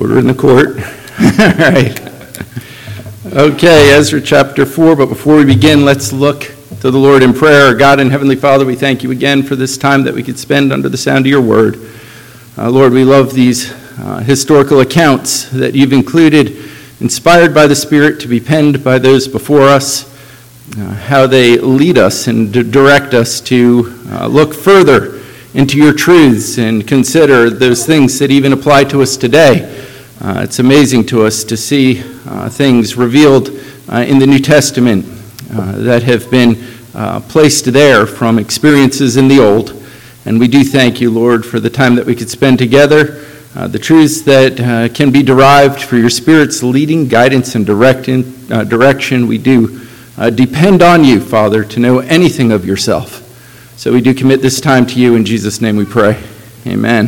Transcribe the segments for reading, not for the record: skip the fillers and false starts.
Order in the court. All right. Okay, Ezra chapter 4, but before we begin, let's look to the Lord in prayer. Our God and Heavenly Father, we thank you again for this time that we could spend under the sound of your word. Lord, we love these historical accounts that you've included, inspired by the Spirit to be penned by those before us, how they lead us and direct us to look further into your truths and consider those things that even apply to us today. It's amazing to us to see things revealed in the New Testament that have been placed there from experiences in the Old. And we do thank you, Lord, for the time that we could spend together, the truths that can be derived for your Spirit's leading, guidance, and direction. We do depend on you, Father, to know anything of yourself. So we do commit this time to you. In Jesus' name we pray. Amen.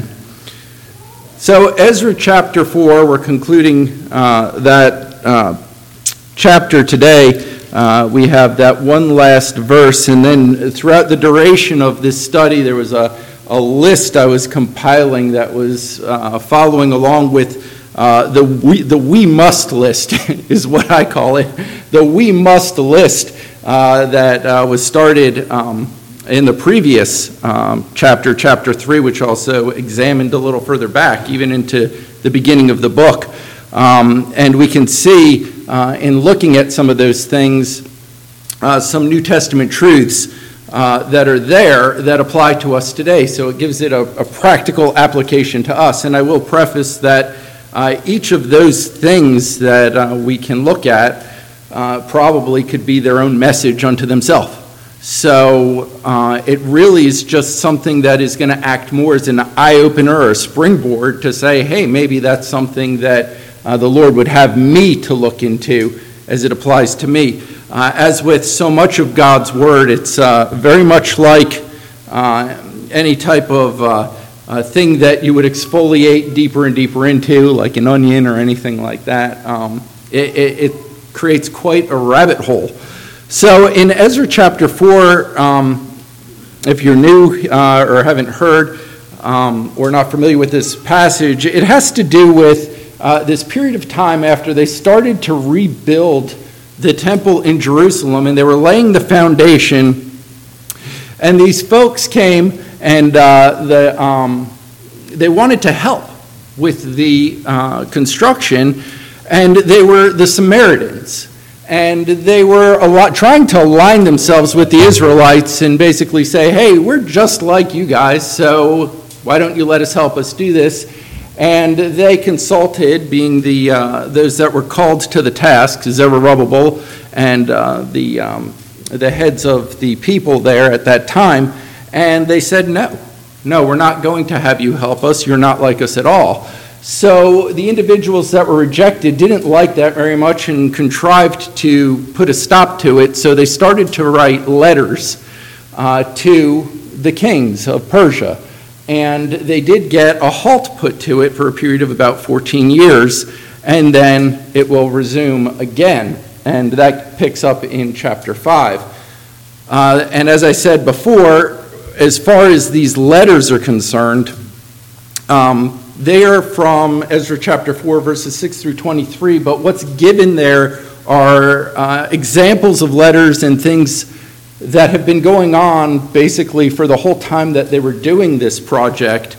So Ezra chapter 4, we're concluding that chapter today. We have that one last verse, and then throughout the duration of this study, there was a list I was compiling that was following along with the we must list is what I call it. The we must list that was started in the previous chapter 3, which also examined a little further back, even into the beginning of the book. And we can see in looking at some of those things, some New Testament truths that are there that apply to us today. So it gives it a practical application to us. And I will preface that each of those things that we can look at probably could be their own message unto themselves. So it really is just something that is going to act more as an eye-opener or a springboard to say, hey, maybe that's something that the Lord would have me to look into as it applies to me. As with so much of God's Word, it's very much like any type of thing that you would exfoliate deeper and deeper into, like an onion or anything like that. It creates quite a rabbit hole. So in Ezra chapter 4, if you're new or haven't heard or not familiar with this passage, it has to do with this period of time after they started to rebuild the temple in Jerusalem, and they were laying the foundation, and these folks came and they wanted to help with the construction, and they were the Samaritans. And they were trying to align themselves with the Israelites and basically say, hey, we're just like you guys, so why don't you let us help us do this? And they consulted, being those that were called to the task, Zerubbabel and the heads of the people there at that time, and they said, no, we're not going to have you help us. You're not like us at all. So the individuals that were rejected didn't like that very much and contrived to put a stop to it. So they started to write letters to the kings of Persia. And they did get a halt put to it for a period of about 14 years. And then it will resume again. And that picks up in chapter 5. And as I said before, as far as these letters are concerned, they are from Ezra chapter 4, verses 6 through 23, but what's given there are examples of letters and things that have been going on basically for the whole time that they were doing this project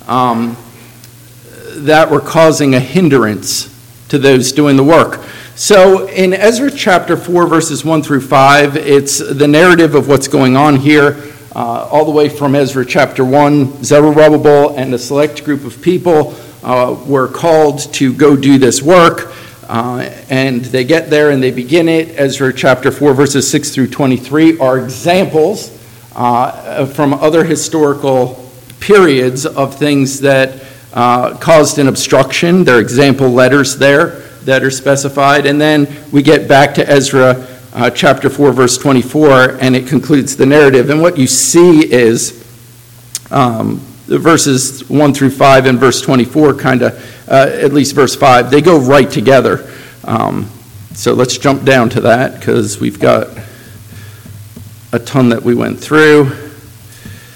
that were causing a hindrance to those doing the work. So in Ezra chapter 4, verses 1 through 5, it's the narrative of what's going on here. All the way from Ezra chapter 1, Zerubbabel and a select group of people were called to go do this work, and they get there and they begin it. Ezra chapter 4, verses 6 through 23 are examples from other historical periods of things that caused an obstruction. There are example letters there that are specified, and then we get back to Ezra chapter 4, verse 24, and it concludes the narrative. And what you see is the verses 1 through 5 and verse 24 kind of, at least verse 5, they go right together. So let's jump down to that because we've got a ton that we went through.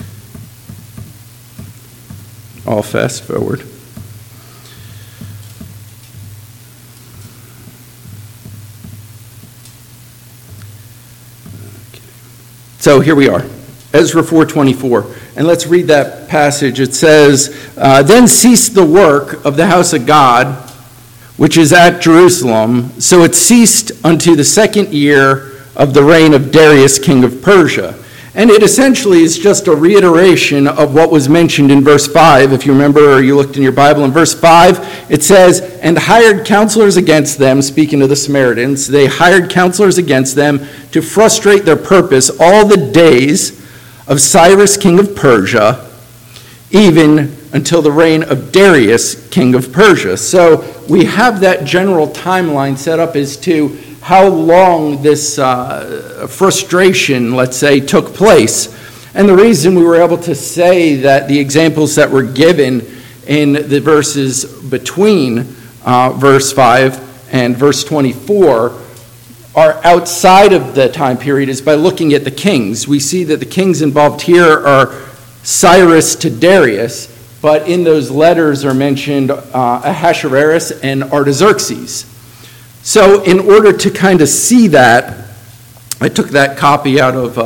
I'll fast forward. So here we are, Ezra 4:24. And let's read that passage. It says, Then ceased the work of the house of God, which is at Jerusalem. So it ceased unto the 2nd year of the reign of Darius, king of Persia. And it essentially is just a reiteration of what was mentioned in verse 5. If you remember, or you looked in your Bible, in verse 5, it says, And hired counselors against them, speaking of the Samaritans, they hired counselors against them to frustrate their purpose all the days of Cyrus, king of Persia, even until the reign of Darius, king of Persia. So we have that general timeline set up as to how long this frustration, let's say, took place. And the reason we were able to say that the examples that were given in the verses between verse 5 and verse 24 are outside of the time period is by looking at the kings. We see that the kings involved here are Cyrus to Darius, but in those letters are mentioned Ahasuerus and Artaxerxes. So in order to kind of see that, I took that copy out of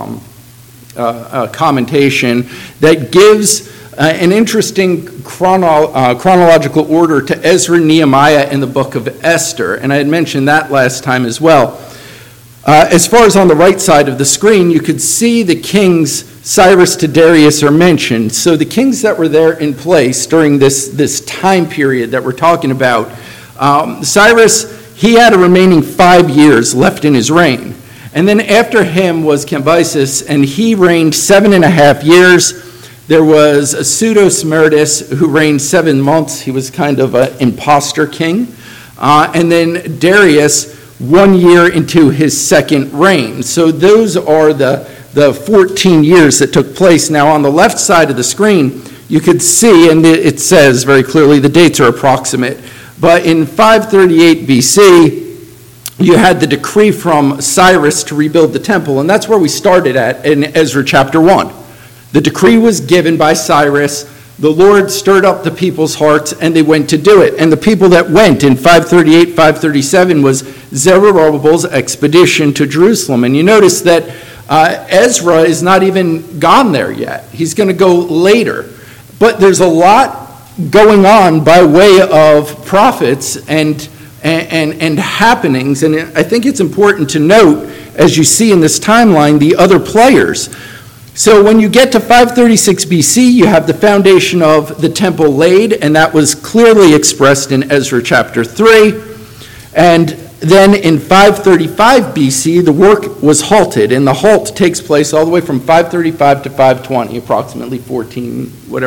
a commentation that gives an interesting chronological order to Ezra, Nehemiah, and the book of Esther. And I had mentioned that last time as well. As far as on the right side of the screen, you could see the kings Cyrus to Darius are mentioned. So the kings that were there in place during this time period that we're talking about, Cyrus, he had a remaining 5 years left in his reign. And then after him was Cambyses, and he reigned 7.5 years. There was a Pseudo-Smerdis who reigned 7 months. He was kind of an imposter king. And then Darius, 1 year into his second reign. So those are the 14 years that took place. Now on the left side of the screen, you could see, and it says very clearly, the dates are approximate, but in 538 BC, you had the decree from Cyrus to rebuild the temple, and that's where we started at in Ezra chapter 1. The decree was given by Cyrus. The Lord stirred up the people's hearts, and they went to do it. And the people that went in 538, 537 was Zerubbabel's expedition to Jerusalem. And you notice that Ezra is not even gone there yet. He's going to go later. But there's a lot going on by way of prophets and happenings. And I think it's important to note, as you see in this timeline, the other players. So when you get to 536 BC, you have the foundation of the temple laid, and that was clearly expressed in Ezra chapter 3. And then in 535 BC, the work was halted, and the halt takes place all the way from 535 to 520, approximately 15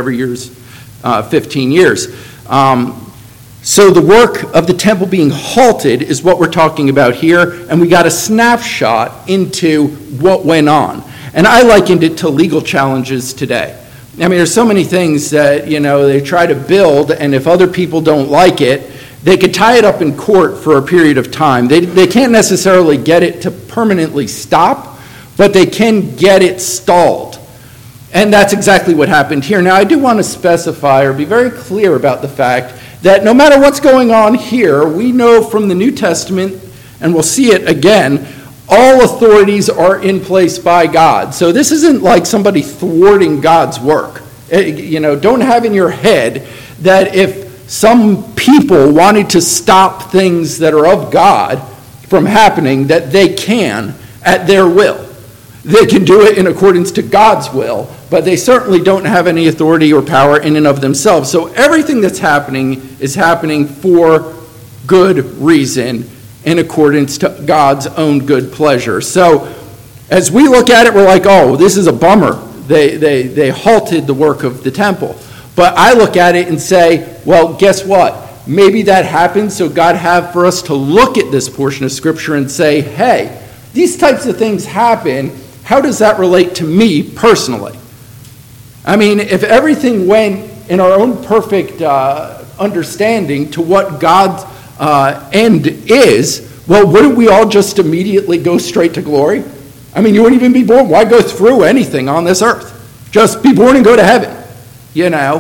years. So the work of the temple being halted is what we're talking about here, and we got a snapshot into what went on. And I likened it to legal challenges today. I mean, there's so many things that, they try to build, and if other people don't like it, they could tie it up in court for a period of time. They can't necessarily get it to permanently stop, but they can get it stalled. And that's exactly what happened here. Now, I do want to specify or be very clear about the fact that no matter what's going on here, we know from the New Testament, and we'll see it again, all authorities are in place by God. So this isn't like somebody thwarting God's work. Don't have in your head that if some people wanted to stop things that are of God from happening, that they can at their will. They can do it in accordance to God's will, but they certainly don't have any authority or power in and of themselves. So everything that's happening is happening for good reason, in accordance to God's own good pleasure. So as we look at it, we're like, oh, this is a bummer. They halted the work of the temple. But I look at it and say, well, guess what? Maybe that happened so God had for us to look at this portion of Scripture and say, hey, these types of things happen. How does that relate to me personally? I mean, if everything went in our own perfect understanding to what God's end is, well, wouldn't we all just immediately go straight to glory? I mean, you wouldn't even be born. Why go through anything on this earth? Just be born and go to heaven,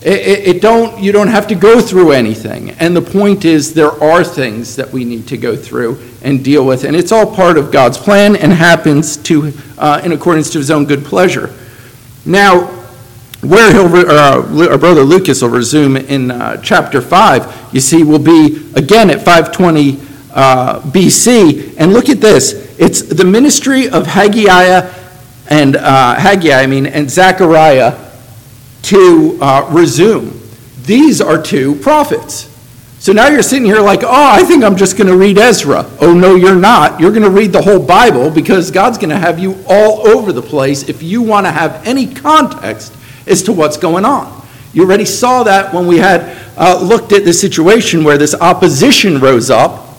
You don't have to go through anything. And the point is, there are things that we need to go through and deal with. And it's all part of God's plan and happens in accordance to his own good pleasure. Now, where our brother Lucas will resume in chapter 5, you see, will be again at 520 BC. And look at this. It's the ministry of Haggai and Zechariah to resume. These are two prophets. So now you're sitting here like, I think I'm just going to read Ezra. Oh, no, you're not. You're going to read the whole Bible, because God's going to have you all over the place if you want to have any context as to what's going on. You already saw that when we had looked at the situation where this opposition rose up,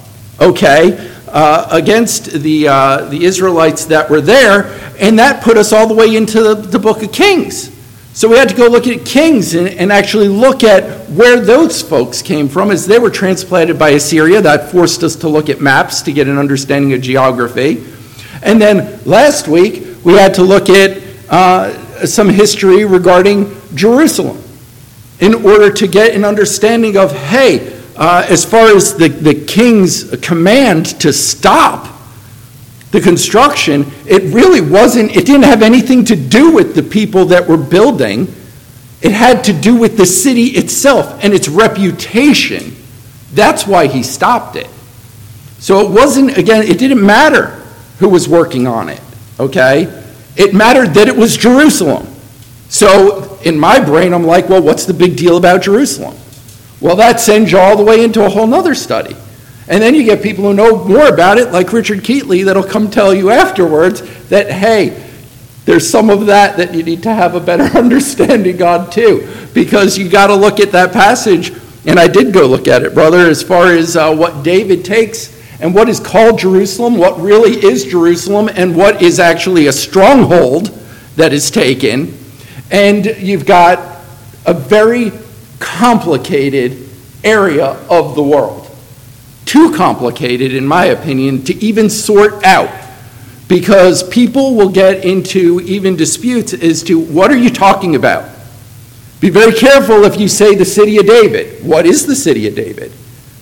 against the Israelites that were there, and that put us all the way into the book of Kings. So we had to go look at Kings and actually look at where those folks came from as they were transplanted by Assyria. That forced us to look at maps to get an understanding of geography. And then last week, we had to look at some history regarding Jerusalem in order to get an understanding of, as far as the king's command to stop the construction, it didn't have anything to do with the people that were building. It had to do with the city itself and its reputation. That's why he stopped it. So it didn't matter who was working on it, It mattered that it was Jerusalem. So in my brain, I'm like, well, what's the big deal about Jerusalem? Well, that sends you all the way into a whole nother study. And then you get people who know more about it, like Richard Keatley, that'll come tell you afterwards that, there's some of that you need to have a better understanding on too. Because you got to look at that passage, and I did go look at it, brother, as far as what David takes and what is called Jerusalem, what really is Jerusalem, and what is actually a stronghold that is taken. And you've got a very complicated area of the world. Too complicated, in my opinion, to even sort out, because people will get into even disputes as to what are you talking about. Be very careful if you say the city of David. What is the city of David?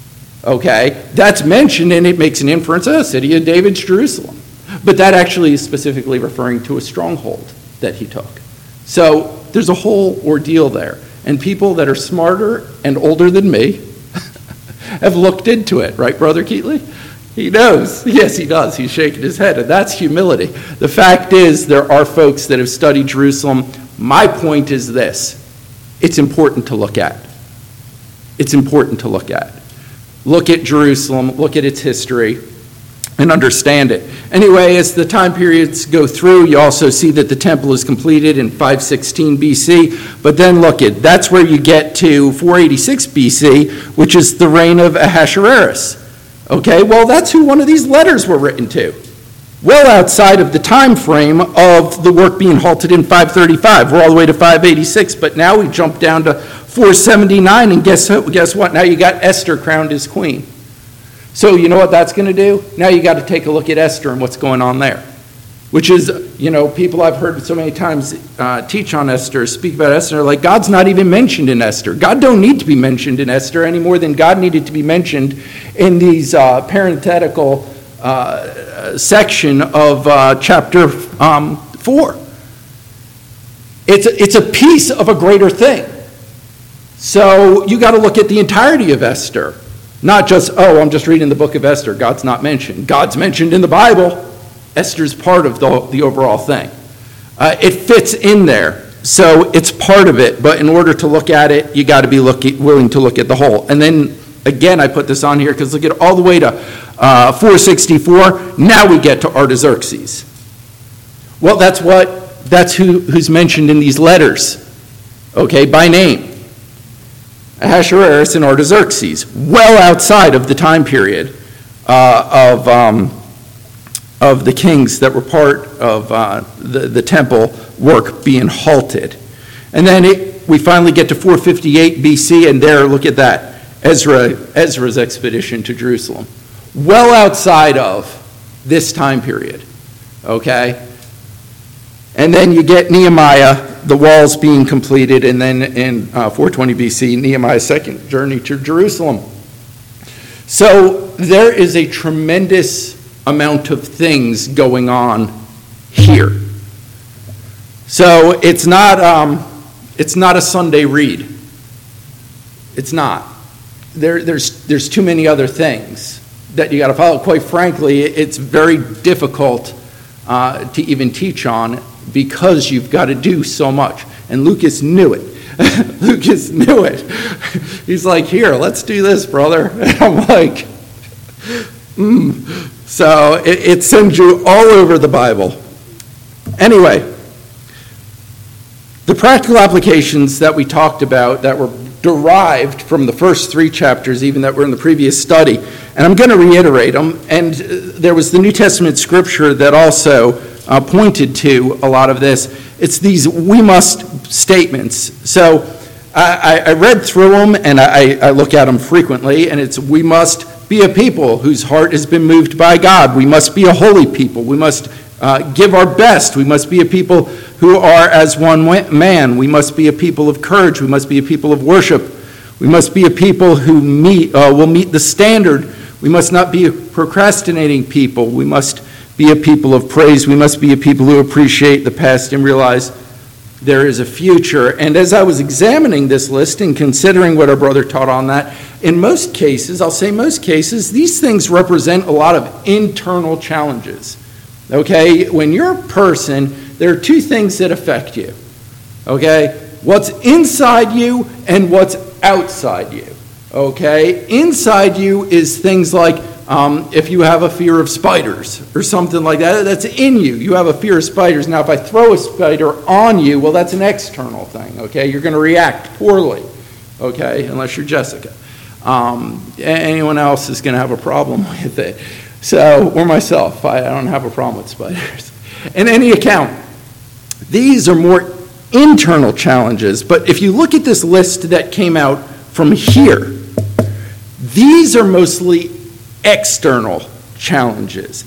That's mentioned, and it makes an inference, city of David's Jerusalem. But that actually is specifically referring to a stronghold that he took. So there's a whole ordeal there. And people that are smarter and older than me have looked into it, right, Brother Keatley? He knows. Yes, he does. He's shaking his head, and that's humility. The fact is, there are folks that have studied Jerusalem. My point is this. It's important to look at. It's important to look at. Look at Jerusalem, look at its history, and understand it. Anyway, as the time periods go through, you also see that the temple is completed in 516 BC. But then that's where you get to 486 BC, which is the reign of Ahasuerus. Well, that's who one of these letters were written to. Well outside of the time frame of the work being halted in 535. We're all the way to 586, but now we jump down to 479, and guess what? Now you got Esther crowned as queen. So you know what that's going to do? Now you got to take a look at Esther and what's going on there. Which is, people I've heard so many times teach on Esther, speak about Esther, like God's not even mentioned in Esther. God don't need to be mentioned in Esther any more than God needed to be mentioned in these parenthetical section of chapter 4. It's a piece of a greater thing. So you got to look at the entirety of Esther. Not just, I'm just reading the book of Esther. God's not mentioned. God's mentioned in the Bible. Esther's part of the overall thing. It fits in there. So it's part of it. But in order to look at it, you got to be willing to look at the whole. And then, again, I put this on here because look at all the way to 464. Now we get to Artaxerxes. Well, that's who's mentioned in these letters. By name. Ahasuerus and Artaxerxes, well outside of the time period of the kings that were part of the temple work being halted. And then we finally get to 458 BC, and there, look at that, Ezra's expedition to Jerusalem. Well outside of this time period, And then you get Nehemiah, the walls being completed, and then in 420 BC, Nehemiah's second journey to Jerusalem. So there is a tremendous amount of things going on here. So it's not a Sunday read. It's not. There's too many other things that you got to follow. Quite frankly, it's very difficult to even teach on because you've got to do so much. And Lucas knew it. Lucas knew it. He's like, here, let's do this, brother. And I'm like, So it sends you all over the Bible. Anyway, the practical applications that we talked about that were derived from the first 3 chapters, even that were in the previous study, and I'm going to reiterate them, and there was the New Testament scripture that also pointed to a lot of this. It's these we must statements. So I read through them, and I look at them frequently, and it's we must be a people whose heart has been moved by God. We must be a holy people. We must give our best. We must be a people who are as one man. We must be a people of courage. We must be a people of worship. We must be a people who will meet the standard. We must not be a procrastinating people. We must be a people of praise. We must be a people who appreciate the past and realize there is a future. And as I was examining this list and considering what our brother taught on that, in most cases, I'll say most cases, these things represent a lot of internal challenges. Okay? When you're a person, there are 2 things that affect you. Okay? What's inside you and what's outside you. Okay? Inside you is things like if you have a fear of spiders or something like that, that's in you. You have a fear of spiders. Now, if I throw a spider on you, well, that's an external thing, okay? You're going to react poorly, okay, unless you're Jessica. Anyone else is going to have a problem with it. So, or myself, I don't have a problem with spiders. In any account, these are more internal challenges. But if you look at this list that came out from here, these are mostly external challenges.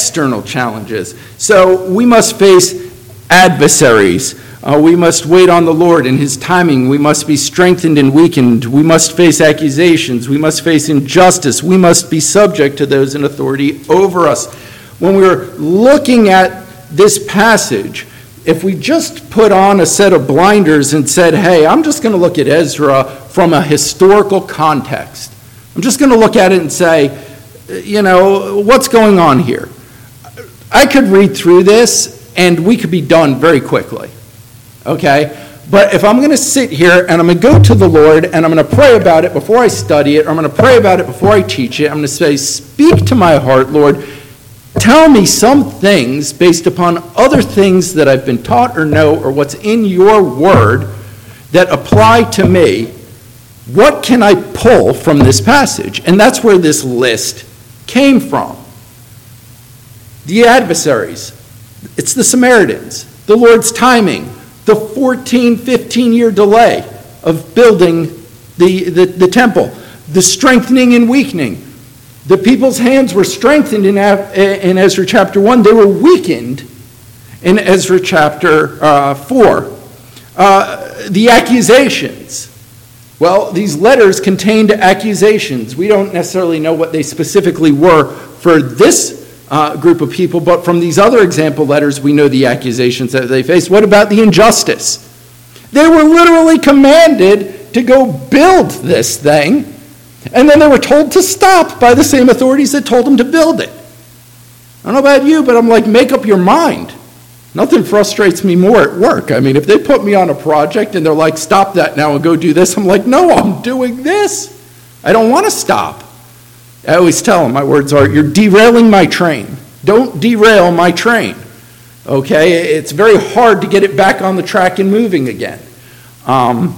So we must face adversaries. We must wait on the Lord and his timing. We must be strengthened and weakened. We must face accusations. We must face injustice. We must be subject to those in authority over us. When we're looking at this passage, if we just put on a set of blinders and said, hey, I'm just going to look at Ezra from a historical context. I'm just going to look at it and say, what's going on here? I could read through this and we could be done very quickly. Okay? But if I'm going to sit here and I'm going to go to the Lord and I'm going to pray about it before I study it, or I'm going to pray about it before I teach it, I'm going to say, speak to my heart, Lord. Tell me some things based upon other things that I've been taught or know or what's in your word that apply to me. What can I pull from this passage? And that's where this list came from. The adversaries. It's the Samaritans. The Lord's timing. The 15-year delay of building the temple. The strengthening and weakening. The people's hands were strengthened in Ezra chapter 1. They were weakened in Ezra chapter 4. The accusations. Well, these letters contained accusations. We don't necessarily know what they specifically were for this group of people, but from these other example letters, we know the accusations that they faced. What about the injustice? They were literally commanded to go build this thing, and then they were told to stop by the same authorities that told them to build it. I don't know about you, but I'm like, make up your mind. Nothing frustrates me more at work. I mean, if they put me on a project and they're like, stop that now and go do this, I'm like, no, I'm doing this. I don't want to stop. I always tell them, my words are, you're derailing my train. Don't derail my train. Okay? It's very hard to get it back on the track and moving again. I'm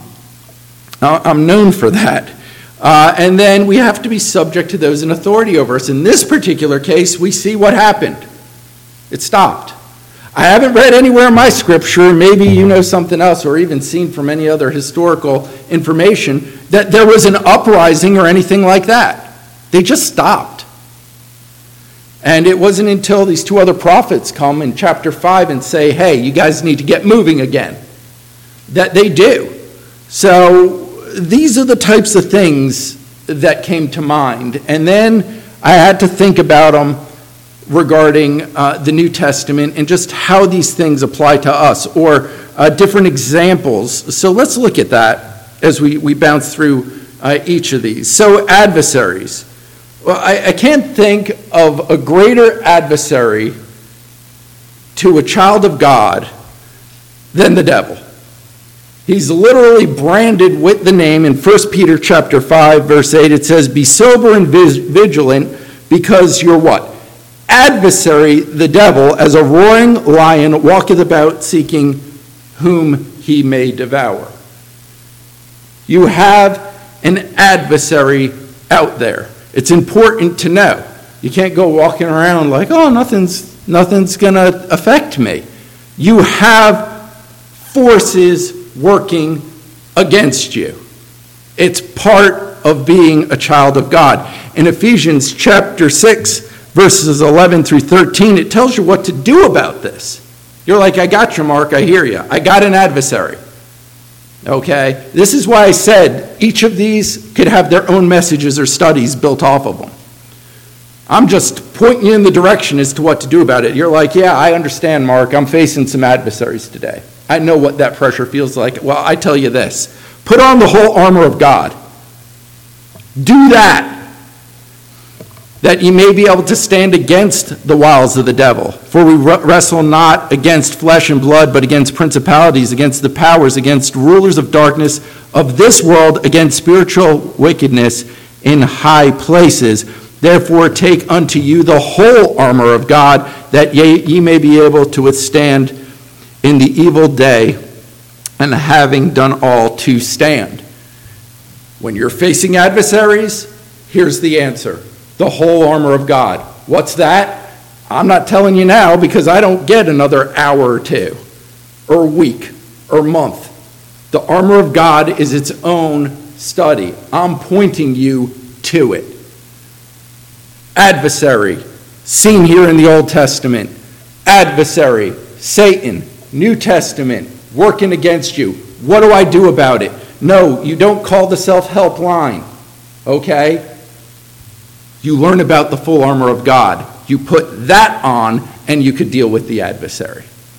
known for that. And then we have to be subject to those in authority over us. In this particular case, we see what happened. It stopped. I haven't read anywhere in my scripture, maybe you know something else, or even seen from any other historical information, that there was an uprising or anything like that. They just stopped. And it wasn't until these two other prophets come in chapter 5 and say, hey, you guys need to get moving again, that they do. So these are the types of things that came to mind. And then I had to think about them regarding the New Testament and just how these things apply to us, or different examples. So let's look at that as we bounce through each of these. So adversaries. Well, I can't think of a greater adversary to a child of God than the devil. He's literally branded with the name. In 1 Peter chapter 5, verse 8, it says, be sober and vigilant, because your what? Adversary, the devil, as a roaring lion, walketh about seeking whom he may devour. You have an adversary out there. It's important to know. You can't go walking around like, oh, nothing's going to affect me. You have forces working against you. It's part of being a child of God. In Ephesians chapter 6, verses 11 through 13, it tells you what to do about this. You're like, I got you, Mark, I hear you. I got an adversary. Okay? This is why I said each of these could have their own messages or studies built off of them. I'm just pointing you in the direction as to what to do about it. You're like, yeah, I understand, Mark. I'm facing some adversaries today. I know what that pressure feels like. Well, I tell you this. Put on the whole armor of God. Do that you may be able to stand against the wiles of the devil. For we wrestle not against flesh and blood, but against principalities, against the powers, against rulers of darkness of this world, against spiritual wickedness in high places. Therefore take unto you the whole armor of God, that ye may be able to withstand in the evil day, and having done all to stand. When you're facing adversaries, here's the answer. The whole armor of God. What's that? I'm not telling you now because I don't get another hour or two, or week, or month. The armor of God is its own study. I'm pointing you to it. Adversary, seen here in the Old Testament. Adversary, Satan, New Testament, working against you. What do I do about it? No, you don't call the self-help line, okay? You learn about the full armor of God. You put that on, and you could deal with the adversary.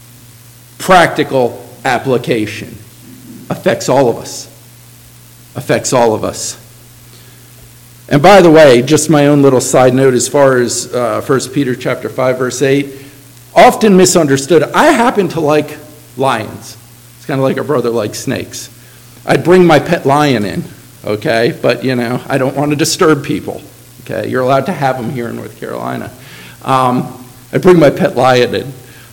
Practical application. Affects all of us. Affects all of us. And by the way, just my own little side note as far as 1 Peter chapter 5, verse 8, often misunderstood. I happen to like lions. It's kind of like a brother likes snakes. I'd bring my pet lion in, okay? But, I don't want to disturb people. Okay, you're allowed to have them here in North Carolina. I bring my pet lion in.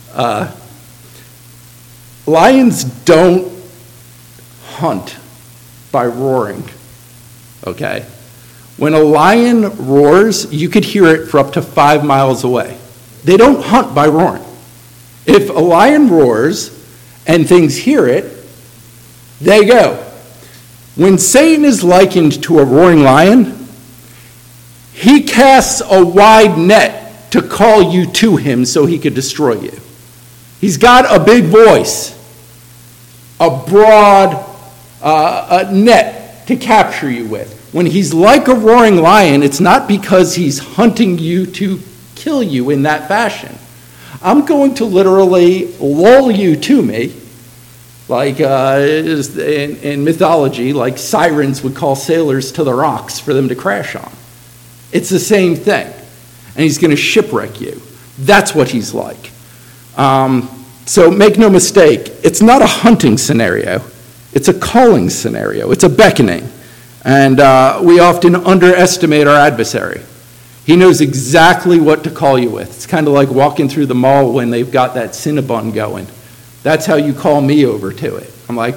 Lions don't hunt by roaring, okay? When a lion roars, you could hear it for up to 5 miles away. They don't hunt by roaring. If a lion roars and things hear it, they go. When Satan is likened to a roaring lion, he casts a wide net to call you to him so he could destroy you. He's got a big voice, a broad a net to capture you with. When he's like a roaring lion, it's not because he's hunting you to kill you in that fashion. I'm going to literally lull you to me, like in mythology, like sirens would call sailors to the rocks for them to crash on. It's the same thing. And he's going to shipwreck you. That's what he's like. So make no mistake, it's not a hunting scenario. It's a calling scenario. It's a beckoning. And we often underestimate our adversary. He knows exactly what to call you with. It's kind of like walking through the mall when they've got that Cinnabon going. That's how you call me over to it. I'm like,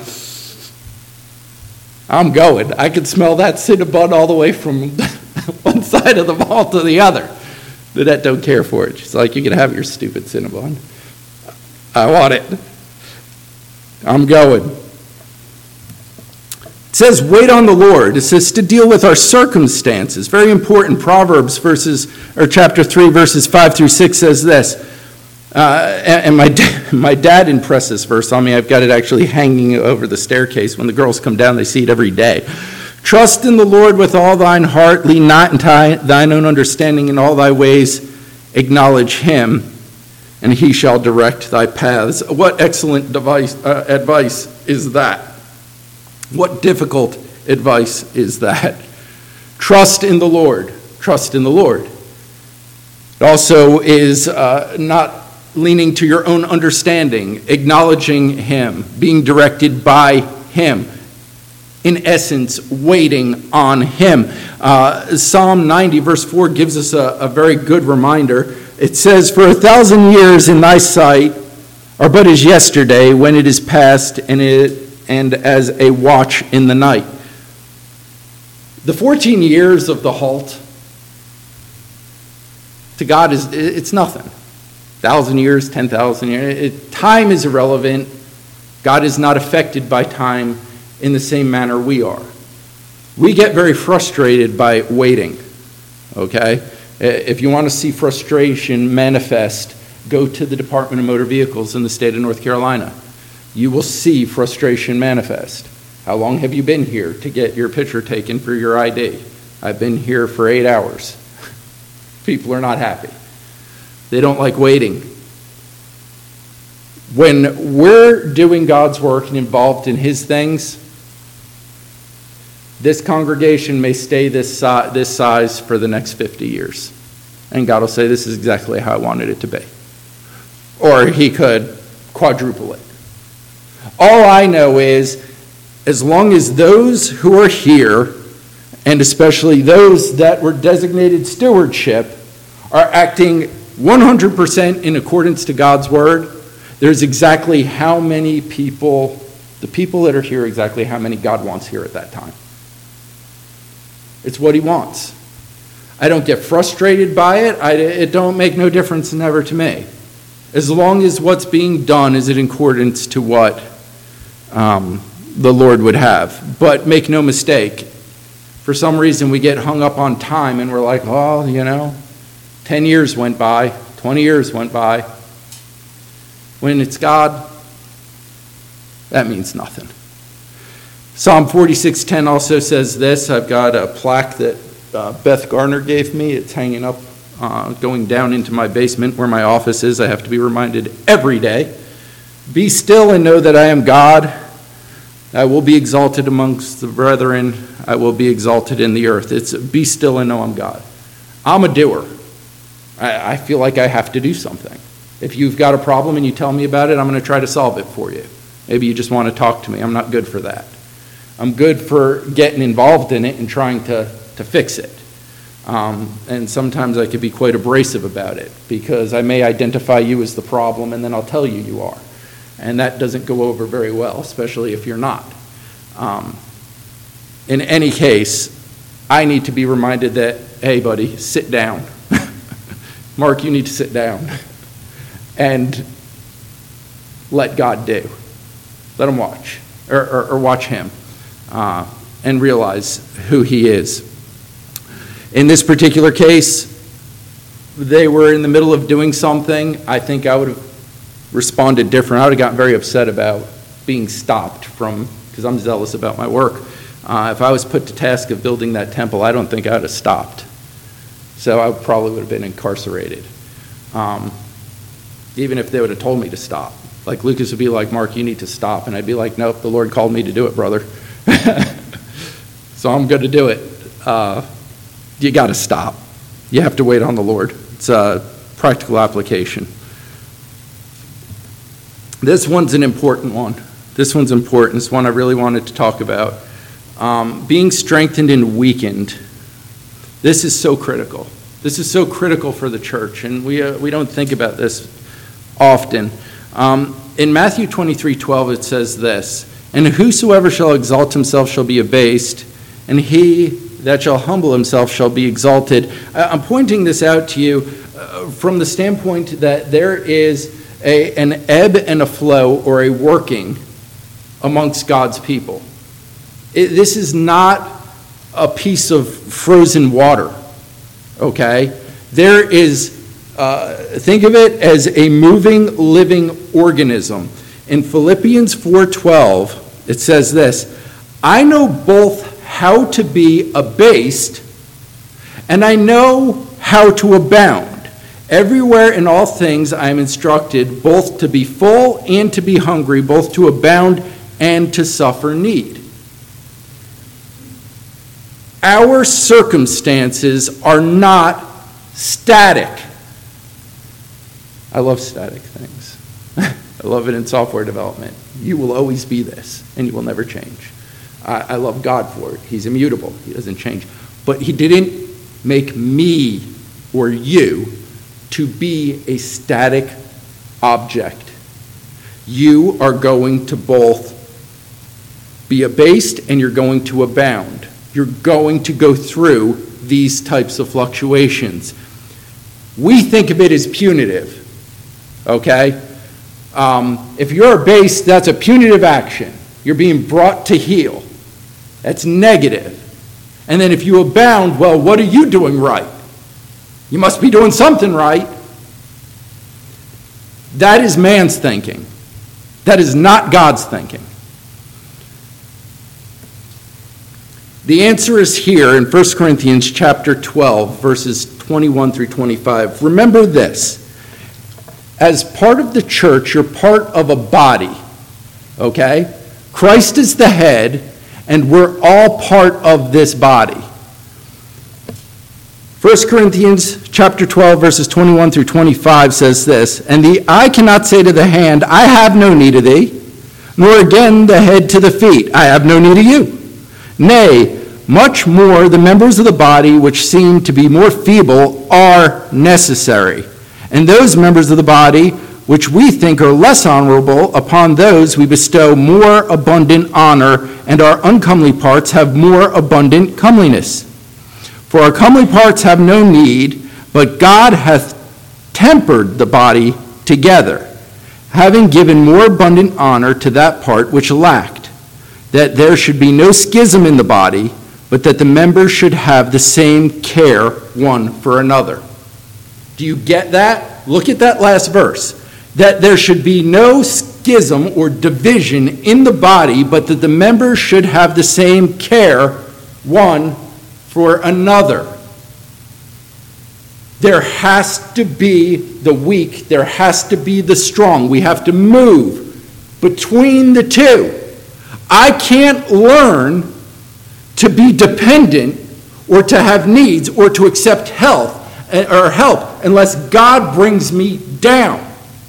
I'm going. I can smell that Cinnabon all the way from one side of the mall to the other. Lynette don't care for it. She's like, you can have your stupid Cinnabon. I want it. I'm going. says, wait on the Lord. It says to deal with our circumstances. Very important. Proverbs chapter 3, verses 5 through 6 says this. And my dad impressed this verse on me. I've got it actually hanging over the staircase. When the girls come down, they see it every day. Trust in the Lord with all thine heart. Lean not into thine own understanding. In all thy ways acknowledge him, and he shall direct thy paths. What excellent advice is that? What difficult advice is that? Trust in the Lord. Trust in the Lord. It also is not leaning to your own understanding, acknowledging him, being directed by him. In essence, waiting on him. Psalm 90, verse 4 gives us a very good reminder. It says, for 1,000 years in thy sight are but as yesterday, when it is past, and as a watch in the night. The 14 years of the halt, to God, it's nothing. 1,000 years, 10,000 years. Time is irrelevant. God is not affected by time in the same manner we are. We get very frustrated by waiting, okay? If you want to see frustration manifest, go to the Department of Motor Vehicles in the state of North Carolina. You will see frustration manifest. How long have you been here to get your picture taken for your ID? I've been here for 8 hours. People are not happy. They don't like waiting. When we're doing God's work and involved in his things, this congregation may stay this size for the next 50 years. And God will say, this is exactly how I wanted it to be. Or he could quadruple it. All I know is, as long as those who are here, and especially those that were designated stewardship, are acting 100% in accordance to God's word, there's exactly how many people, the people that are here, exactly how many God wants here at that time. It's what he wants. I don't get frustrated by it. It don't make no difference never to me. As long as what's being done is in accordance to what the Lord would have. But make no mistake, for some reason we get hung up on time and we're like, oh, 10 years went by, 20 years went by. When it's God, that means nothing. Psalm 46:10 also says this. I've got a plaque that Beth Garner gave me. It's hanging up, going down into my basement where my office is. I have to be reminded every day. Be still and know that I am God. I will be exalted amongst the brethren. I will be exalted in the earth. It's be still and know I'm God. I'm a doer. I feel like I have to do something. If you've got a problem and you tell me about it, I'm going to try to solve it for you. Maybe you just want to talk to me. I'm not good for that. I'm good for getting involved in it and trying to fix it. And sometimes I could be quite abrasive about it because I may identify you as the problem and then I'll tell you you are. And that doesn't go over very well, especially if you're not. In any case, I need to be reminded that, hey, buddy, sit down. Mark, you need to sit down and let God do. Let him watch, or watch him, and realize who he is. In this particular case, they were in the middle of doing something. I think I would have responded different. I would have gotten very upset about being stopped because I'm zealous about my work. If I was put to task of building that temple, I don't think I would have stopped. So I probably would have been incarcerated. Even if they would have told me to stop. Like Lucas would be like, Mark, you need to stop. And I'd be like, nope, the Lord called me to do it, brother. So I'm going to do it. You got to stop. You have to wait on the Lord. It's a practical application. This one's an important one. This one's important. It's one I really wanted to talk about. Being strengthened and weakened. This is so critical. This is so critical for the church, and we don't think about this often. In Matthew 23:12, it says this, and whosoever shall exalt himself shall be abased, and he that shall humble himself shall be exalted. I'm pointing this out to you from the standpoint that there is an ebb and a flow or a working amongst God's people. This is not a piece of frozen water, okay? There is, think of it as a moving, living organism. In Philippians 4:12, it says this, I know both how to be abased and I know how to abound. Everywhere in all things I am instructed both to be full and to be hungry, both to abound and to suffer need. Our circumstances are not static. I love static things. I love it in software development. You will always be this, and you will never change. I love God for it. He's immutable. He doesn't change. But he didn't make me or you to be a static object. You are going to both be abased and you're going to abound. You're going to go through these types of fluctuations. We think of it as punitive, okay? If you're abased, that's a punitive action. You're being brought to heel. That's negative. And then if you abound, well, what are you doing right? You must be doing something right. That is man's thinking. That is not God's thinking. The answer is here in 1 Corinthians chapter 12, verses 21 through 25. Remember this. As part of the church, you're part of a body, okay? Christ is the head, and we're all part of this body. 1 Corinthians chapter 12, verses 21 through 25 says this, and the eye cannot say to the hand, I have no need of thee, nor again the head to the feet, I have no need of you. Nay, much more the members of the body which seem to be more feeble are necessary. And those members of the body which we think are less honorable, upon those we bestow more abundant honor, and our uncomely parts have more abundant comeliness. For our comely parts have no need, but God hath tempered the body together, having given more abundant honor to that part which lacked, that there should be no schism in the body, but that the members should have the same care one for another. Do you get that? Look at that last verse. That there should be no schism or division in the body, but that the members should have the same care one for another. There has to be the weak, there has to be the strong. We have to move between the two. I can't learn to be dependent or to have needs or to accept help unless God brings me down.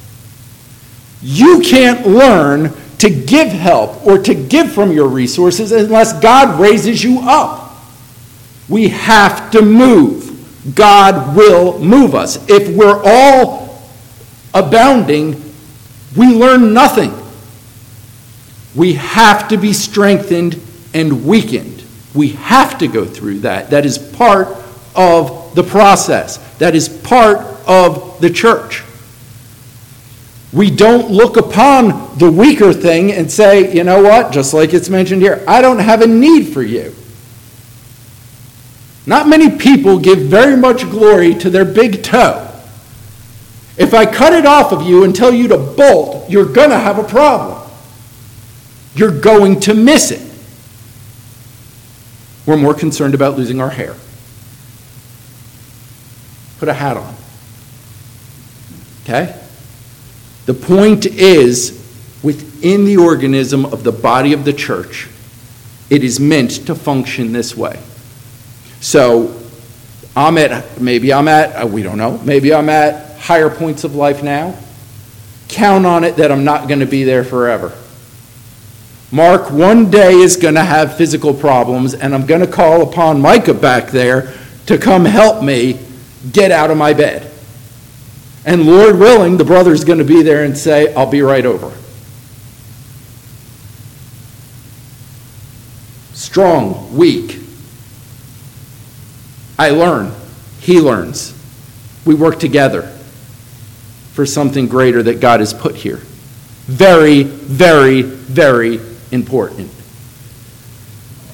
You can't learn to give help or to give from your resources unless God raises you up. We have to move. God will move us. If we're all abounding, we learn nothing. We have to be strengthened and weakened. We have to go through that. That is part of the process. That is part of the church. We don't look upon the weaker thing and say, you know what, just like it's mentioned here, I don't have a need for you. Not many people give very much glory to their big toe. If I cut it off of you and tell you to bolt, you're going to have a problem. You're going to miss it. We're more concerned about losing our hair. Put a hat on. Okay? The point is, within the organism of the body of the church, it is meant to function this way. So, maybe I'm at higher points of life now. Count on it that I'm not going to be there forever. Mark one day is going to have physical problems, and I'm going to call upon Micah back there to come help me get out of my bed. And Lord willing, the brother's going to be there and say, I'll be right over. Strong, weak. I learn. He learns. We work together for something greater that God has put here. Very, very, very important.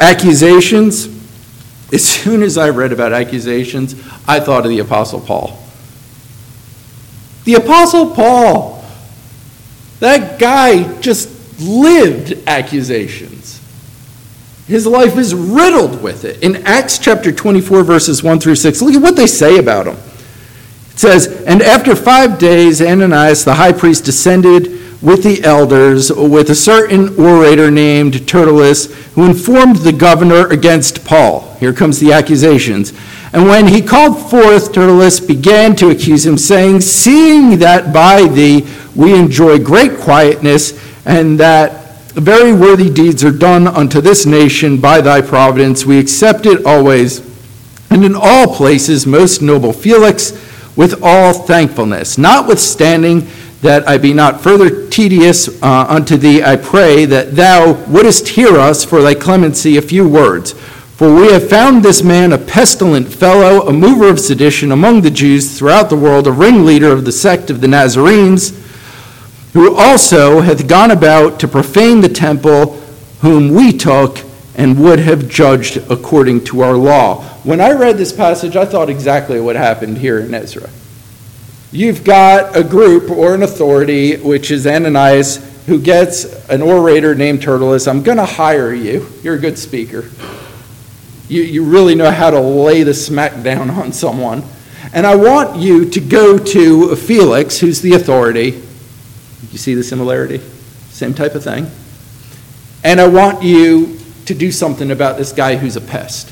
accusations, as soon as I read about accusations, I thought of the Apostle Paul. The Apostle Paul, that guy just lived accusations. His life is riddled with it. In Acts chapter 24, verses 1 through 6, look at what they say about him. It says, "And after 5 days, Ananias the high priest descended with the elders, with a certain orator named Tertullus, who informed the governor against Paul." Here comes the accusations. "And when he called forth, Tertullus began to accuse him, saying, 'Seeing that by thee we enjoy great quietness, and that very worthy deeds are done unto this nation by thy providence, we accept it always, and in all places, most noble Felix, with all thankfulness. Notwithstanding that I be not further tedious unto thee, I pray that thou wouldest hear us for thy clemency a few words. For we have found this man a pestilent fellow, a mover of sedition among the Jews throughout the world, a ringleader of the sect of the Nazarenes, who also hath gone about to profane the temple, whom we took and would have judged according to our law." When I read this passage, I thought exactly what happened here in Ezra. You've got a group or an authority, which is Ananias, who gets an orator named Tertullus. "I'm going to hire you. You're a good speaker. You really know how to lay the smack down on someone. And I want you to go to Felix, who's the authority." You see the similarity? Same type of thing. "And I want you to do something about this guy who's a pest."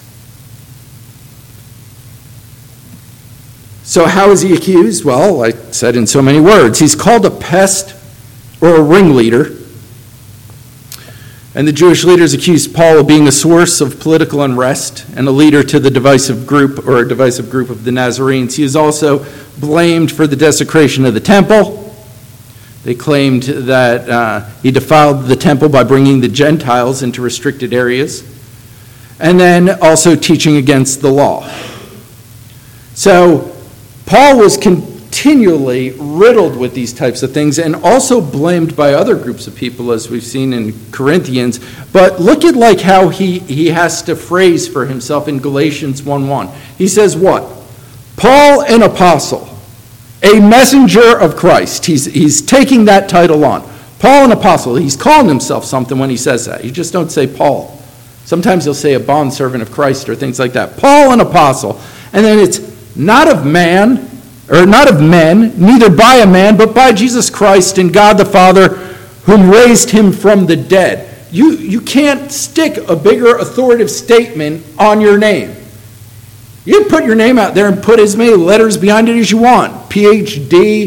So how is he accused? Well, I said in so many words. He's called a pest or a ringleader. And the Jewish leaders accused Paul of being a source of political unrest and a leader to the divisive group or a divisive group of the Nazarenes. He is also blamed for the desecration of the temple. They claimed that he defiled the temple by bringing the Gentiles into restricted areas, and then also teaching against the law. So Paul was continually riddled with these types of things and also blamed by other groups of people, as we've seen in Corinthians. But look at like how he has to phrase for himself in Galatians 1:1. He says what? "Paul, an apostle, a messenger of Christ." He's taking that title on. Paul, an apostle. He's calling himself something when he says that. You just don't say Paul. Sometimes he'll say a bondservant of Christ or things like that. "Paul, an apostle." And then it's not of man, or not of men, neither by a man, but by Jesus Christ and God the Father, whom raised him from the dead. You can't stick a bigger authoritative statement on your name. You can put your name out there and put as many letters behind it as you want. PhD,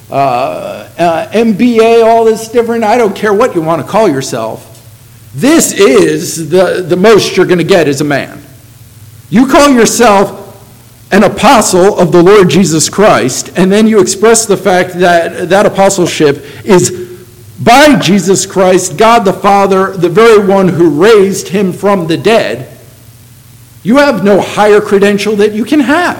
MBA, all this different. I don't care what you want to call yourself. This is the most you're going to get as a man. You call yourself an apostle of the Lord Jesus Christ, and then you express the fact that that apostleship is by Jesus Christ, God the Father, the very one who raised him from the dead. You have no higher credential that you can have.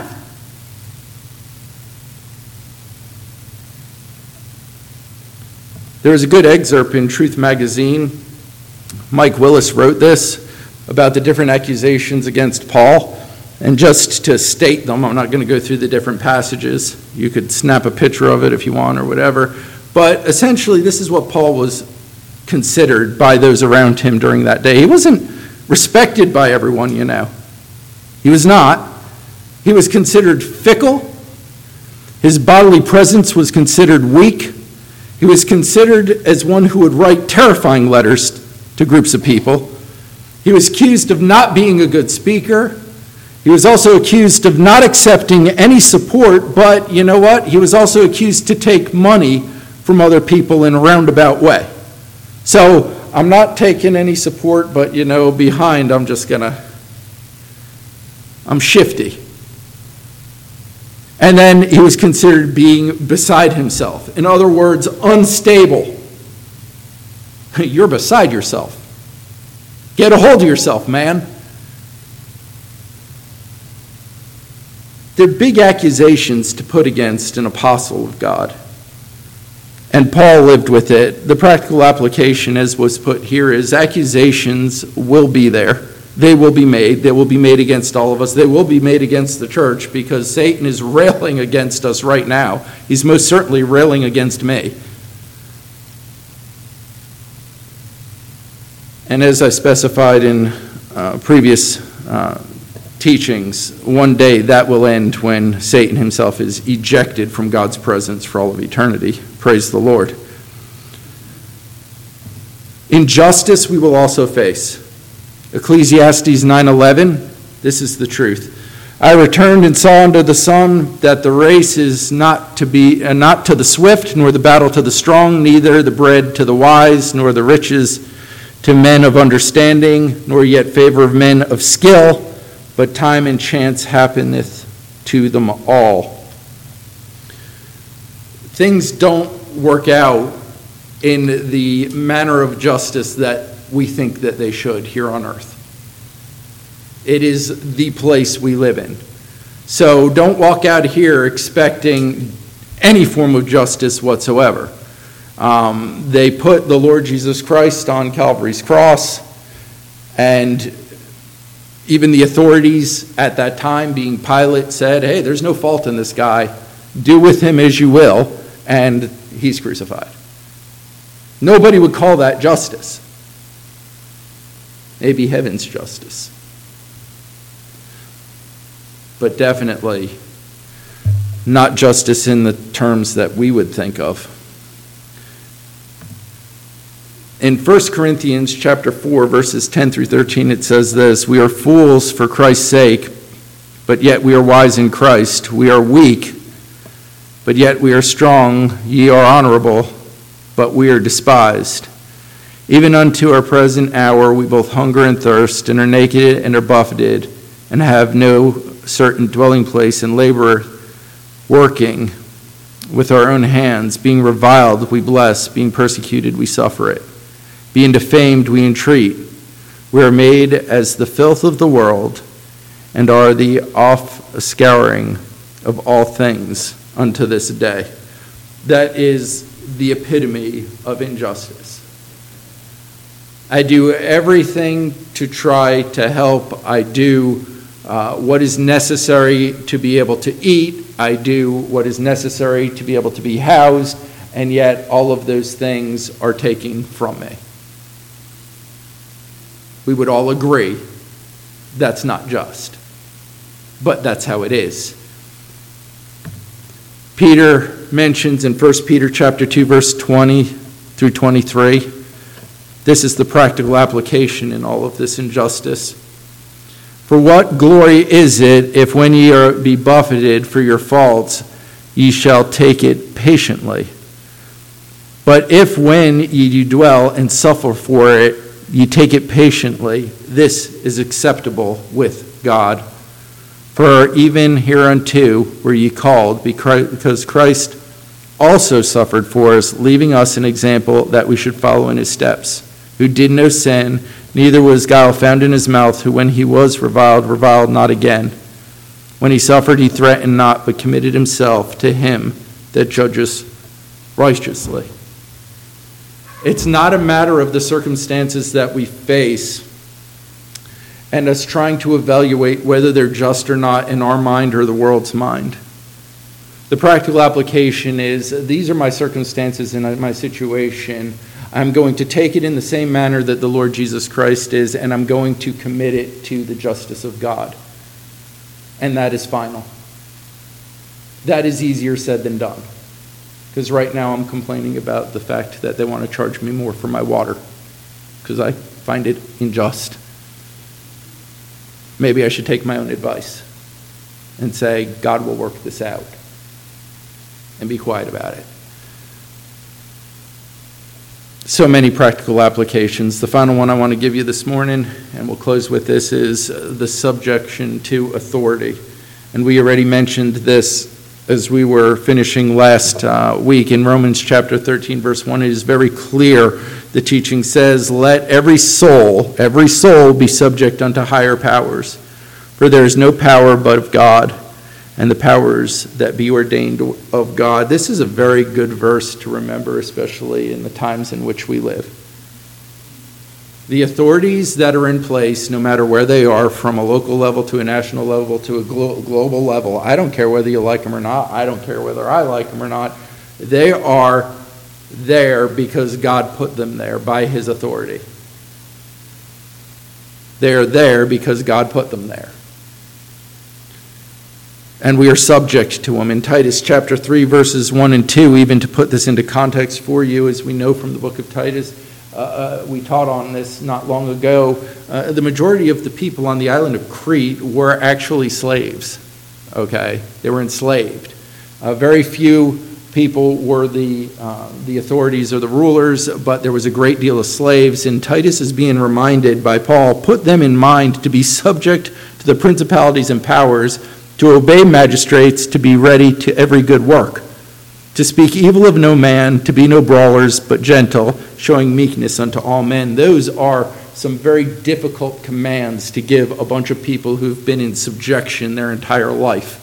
There is a good excerpt in Truth Magazine. Mike Willis wrote this about the different accusations against Paul. And just to state them, I'm not going to go through the different passages. You could snap a picture of it if you want or whatever. But essentially, this is what Paul was considered by those around him during that day. He wasn't respected by everyone, you know. He was not. He was considered fickle. His bodily presence was considered weak. He was considered as one who would write terrifying letters to groups of people. He was accused of not being a good speaker. He was also accused of not accepting any support, but you know what? He was also accused to take money from other people in a roundabout way. So I'm not taking any support, but you know, behind I'm shifty. And then he was considered being beside himself. In other words, unstable. You're beside yourself. Get a hold of yourself, man. They're big accusations to put against an apostle of God. And Paul lived with it. The practical application, as was put here, is accusations will be there. they will be made. They will be made against all of us. They will be made against the church, because Satan is railing against us right now. He's most certainly railing against me. And as I specified in previous teachings, one day that will end when Satan himself is ejected from God's presence for all of eternity. Praise the Lord. Injustice we will also face. Ecclesiastes 9:11, this is the truth. I returned and saw under the sun that the race is not to the swift, nor the battle to the strong, neither the bread to the wise, nor the riches to men of understanding, nor yet favor of men of skill, but time and chance happeneth to them all. Things don't work out in the manner of justice that we think that they should here on earth. It is the place we live in. So don't walk out here expecting any form of justice whatsoever. They put the Lord Jesus Christ on Calvary's cross, and even the authorities at that time, being Pilate, said, hey, there's no fault in this guy. Do with him as you will, and he's crucified. Nobody would call that justice. Maybe heaven's justice. But definitely not justice in the terms that we would think of. In 1 Corinthians chapter 4, verses 10 through 13, it says this, we are fools for Christ's sake, but yet we are wise in Christ. We are weak, but yet we are strong. Ye are honorable, but we are despised. Even unto our present hour we both hunger and thirst, and are naked and are buffeted, and have no certain dwelling place, and labor working with our own hands. Being reviled we bless, being persecuted we suffer it. Being defamed, we entreat. We are made as the filth of the world, and are the offscouring of all things unto this day. That is the epitome of injustice. I do everything to try to help. I do what is necessary to be able to eat. I do what is necessary to be able to be housed, and yet all of those things are taken from me. We would all agree that's not just, but that's how it is. Peter mentions in 1 Peter chapter 2, verse 20 through 23, this is the practical application in all of this injustice. For what glory is it if when ye are be buffeted for your faults, ye shall take it patiently? But if when ye do dwell and suffer for it, ye take it patiently, this is acceptable with God. For even hereunto were ye called, because Christ also suffered for us, leaving us an example that we should follow in his steps, who did no sin, neither was guile found in his mouth, who when he was reviled not again. When he suffered, he threatened not, but committed himself to him that judges righteously. It's not a matter of the circumstances that we face and us trying to evaluate whether they're just or not in our mind or the world's mind. The practical application is, these are my circumstances and my situation. I'm going to take it in the same manner that the Lord Jesus Christ is, and I'm going to commit it to the justice of God. And that is final. That is easier said than done. Because right now I'm complaining about the fact that they want to charge me more for my water, because I find it unjust. Maybe I should take my own advice and say, God will work this out, and be quiet about it. So many practical applications. The final one I want to give you this morning, and we'll close with this, is the subjection to authority. And we already mentioned this as we were finishing last week in Romans chapter 13, verse 1. It is very clear. The teaching says, let every soul be subject unto higher powers. For there is no power but of God, and the powers that be ordained of God. This is a very good verse to remember, especially in the times in which we live. The authorities that are in place, no matter where they are, from a local level to a national level to a global level, I don't care whether you like them or not, I don't care whether I like them or not, they are there because God put them there by his authority. They are there because God put them there. And we are subject to them. In Titus chapter 3, verses 1 and 2, even to put this into context for you, as we know from the book of Titus, we taught on this not long ago. The majority of the people on the island of Crete were actually slaves. Okay? They were enslaved. Very few people were the authorities or the rulers, but there was a great deal of slaves. And Titus is being reminded by Paul, put them in mind to be subject to the principalities and powers, to obey magistrates, to be ready to every good work, to speak evil of no man, to be no brawlers, but gentle, showing meekness unto all men. Those are some very difficult commands to give a bunch of people who've been in subjection their entire life.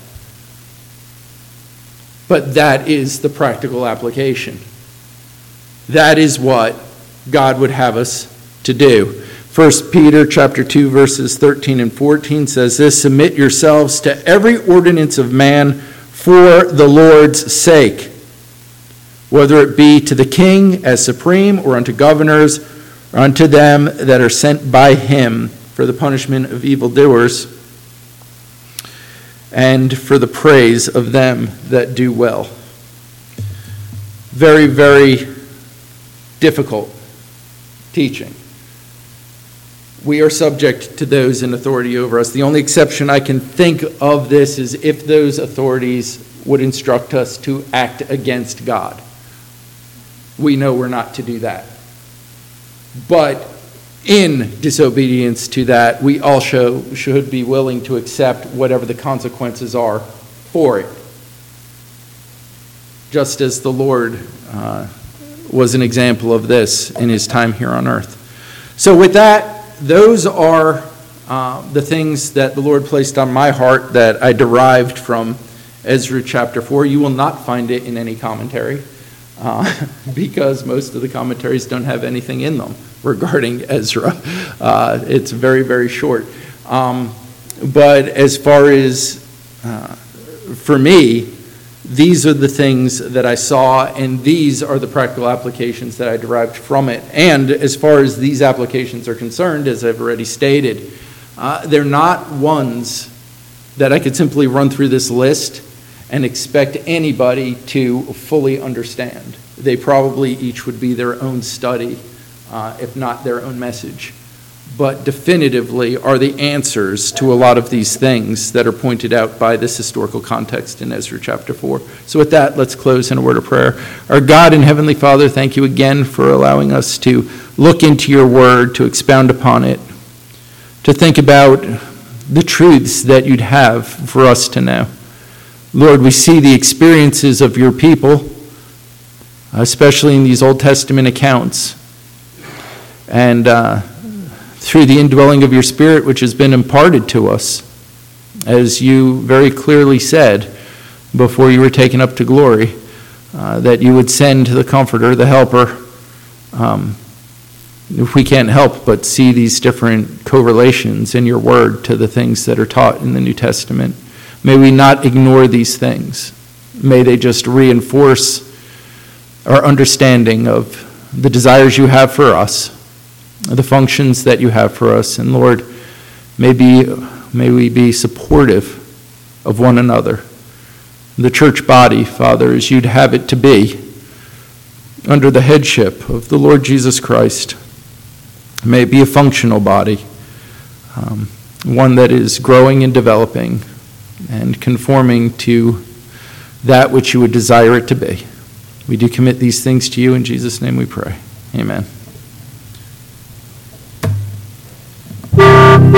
But that is the practical application. That is what God would have us to do. 1 Peter chapter 2, verses 13 and 14 says this, submit yourselves to every ordinance of man for the Lord's sake, whether it be to the king as supreme, or unto governors, or unto them that are sent by him for the punishment of evildoers, and for the praise of them that do well. Very, very difficult teaching. We are subject to those in authority over us. The only exception I can think of this is if those authorities would instruct us to act against God. We know we're not to do that. But in disobedience to that, we also should be willing to accept whatever the consequences are for it. Just as the Lord was an example of this in his time here on earth. So with that, those are the things that the Lord placed on my heart that I derived from Ezra chapter 4. You will not find it in any commentary because most of the commentaries don't have anything in them regarding Ezra. It's very, very short. But as far as for me, these are the things that I saw, and these are the practical applications that I derived from it. And as far as these applications are concerned, as I've already stated, they're not ones that I could simply run through this list and expect anybody to fully understand. They probably each would be their own study, if not their own message. But definitively are the answers to a lot of these things that are pointed out by this historical context in Ezra chapter 4. So with that, let's close in a word of prayer. Our God and Heavenly Father, thank you again for allowing us to look into your word, to expound upon it, to think about the truths that you'd have for us to know. Lord, we see the experiences of your people, especially in these Old Testament accounts, and through the indwelling of your Spirit, which has been imparted to us, as you very clearly said before you were taken up to glory, that you would send the Comforter, the Helper. If we can't help but see these different correlations in your word to the things that are taught in the New Testament, may we not ignore these things. May they just reinforce our understanding of the desires you have for us, the functions that you have for us. And Lord, may we be supportive of one another. The church body, Father, as you'd have it to be, under the headship of the Lord Jesus Christ, may it be a functional body, one that is growing and developing and conforming to that which you would desire it to be. We do commit these things to you. In Jesus' name we pray. Amen.